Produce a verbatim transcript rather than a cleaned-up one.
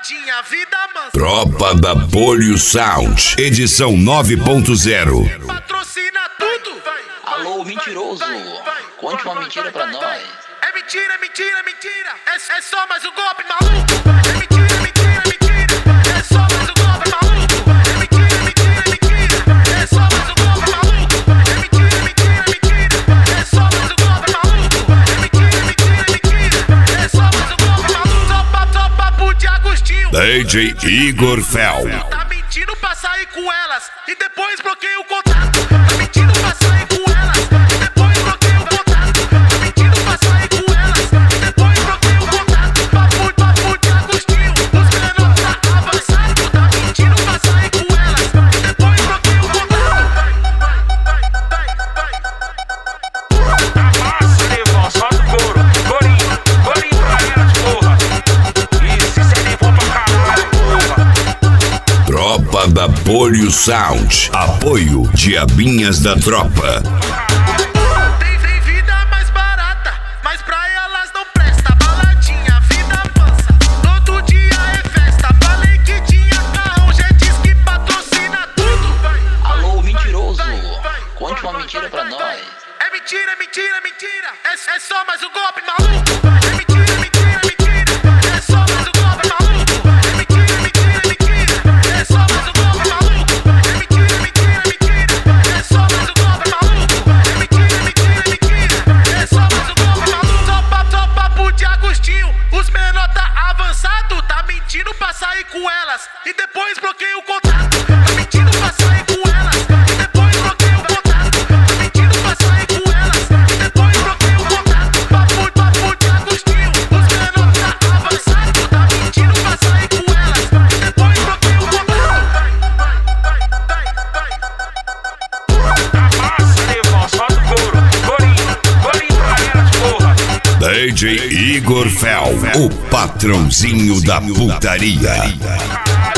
baladinha, vida mansa. Tropa da Polio Sound, edição nove ponto zero. Patrocina tudo. Alô, mentiroso, conte uma mentira pra nós. É mentira, é mentira, é mentira. É, é só mais um golpe maluco. É mentira, é mentira, é mentira. É só mais um golpe maluco. É mentira, é mentira, é mentira. É só mais um golpe maluco. É mentira, é mentira, é mentira. É só mais um golpe maluco. É mentira, é mentira, é mentira. É só mais um golpe maluco. Só papo, só papo de Agostinho. D J Igor Fel. Tá mentindo pra sair com elas e depois bloqueia o contato. Tá mentindo pra sair com elas e depois bloqueia o contato. Tá mentindo pra sair com elas e depois bloqueia o contato. Papo, papo de Agostinho, os menores tá avançado. Tá mentindo pra sair com elas e depois bloqueia o contato. Amassa, negão, solta o couro. Corinho, corinho pra elas, porra. E se você levou pra caralho, porra. Tropa da Polio Sound. Apoio Diabinhas da Tropa. Tem, tem vida mais barata, mas pra elas não presta. Baladinha, vida mansa, todo dia é festa. Falei que tinha carrão, já disse que patrocina tudo. Alô, mentiroso, conte uma mentira pra nós. É mentira, é mentira, é mentira. É, é só mais um golpe maluco. É mentira, é mentira, é mentira. É só mais um golpe maluco. É mentira, é mentira, é mentira. É só mais um golpe maluco. É mentira, é mentira, é mentira. É só mais um golpe maluco. É mentira, é mentira, é mentira. É só mais um golpe maluco. Só papo, só papo de Agostinho. Os menor tá avançado. Tá mentindo pra sair com elas e depois bloqueia o contato. Tá mentindo pra sair com elas e depois bloqueia o contato. Tá mentindo pra sair com elas e depois bloqueia o contato. Papo, papo de Agostinho. Os menor tá avançado. Tá mentindo pra sair com elas e depois bloqueia o contato. Amassa, negão, solta o couro. Corinho, corinho pra elas, porra. D J Igor Fel, o patrãozinho da putaria. Caralho.